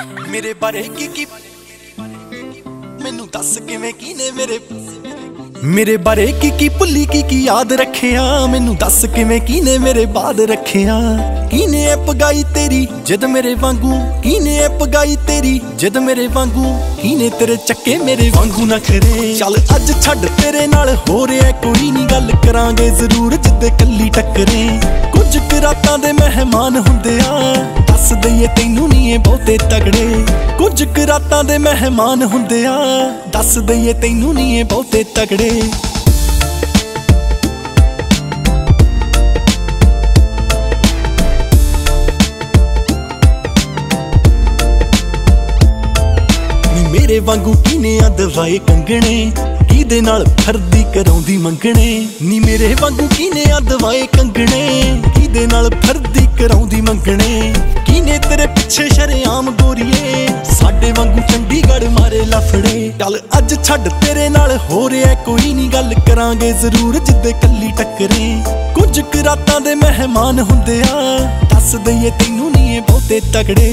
मेरे बारे की मैनू दस किवें कीने मेरे बारे की भुली की याद रखिया। मैनू दस किवें कीने मेरे बाद रखिया। कीने ऐ पगाई तेरी जिद मेरे वांगू, कीने ऐ पगाई तेरी जिद मेरे वांगू, कीने तेरे चक्के मेरे वांगू ना करे। चल अज छड्ड तेरे नाल हो रिहा कोई नहीं, गल करांगे जरूर जिद्दे कल्ली टक्करे। कुछ रातां दे मेहमान हुंदे आ, दस दईए तैनू नी बहुते तगड़े। कुछ रातां दे मेहमान हुंदे आ, दस दईए तैनू नी बहुते तगड़े। मेरे वांगू कीने आ दवाए कंगणे, किदे नाल फरदी कराउंदी मंगणे। नी मेरे वांगू कीने आ दवाए कंगणे, किदे नाल फरदी कराउंदी मंगणे। कीने तेरे पिछे शरेआम गोरीए, साडे वांगू चंडीगढ़ मारे लफड़े। चल अज छड्ड तेरे नाल हो रिहा कोई नहीं, गल करांगे जरूर जिद्दे कल्ली टक्करे। कुछ रातां दे मेहमान हुंदे आ, दस दईए तैनू नी बहुते तगड़े।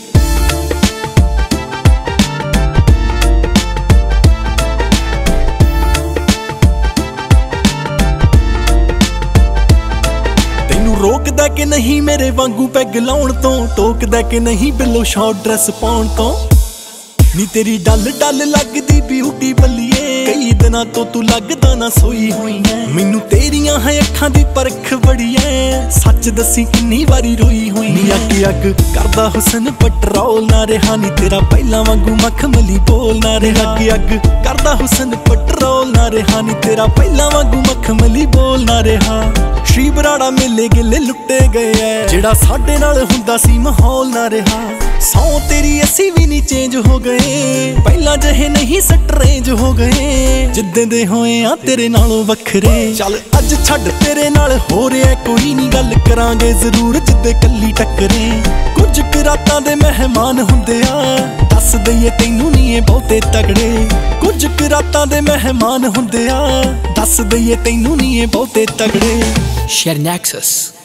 रोकदा कि नहीं मेरे वांगू पैग लाउण तो, टोकदा कि नहीं बिलो शॉर्ट ड्रेस पाउण तो। नी तेरी डल डल लगदी ब्यूटी बल्लिए, कई दिनां तो तू लगदा ना सोई होई है। मैनू तेरियां है अखां दी परख बड़ी है, सच दसी किन्नी वारी रोई होई। नी अग अग करदा हुसन पटरोल ना रहा, नी तेरा पहला वांगू मखमली बोल ना रहा। अग अग करदा हुसन पटरोल ना रहा, नी तेरा पहला वांगू मखमली बोल ना रहा। श्री बराड़ा मेले गिले लुट्टे गए है, जेड़ा साडे नाल हुंदा सी माहौल ना रहा। सौ तेरी असी भी नहीं चेंज हो गए, पहला जहे नहीं स्ट्रेंज हो गए। जिद्दे दे होए आ तेरे नालों वखरे। चल अज छड्ड तेरे नाल हो रिहा कोई नहीं, गल करांगे जरूर जिद्दे कल्ली टक्करे। कुछ रातां दे मेहमान हुंदे आ, दस दईए तैनू नी बहुते तगड़े। कुछ रातां दे मेहमान हुंदे आ, दस दईए तैनू नी बहुते तगड़े। Share Nexus.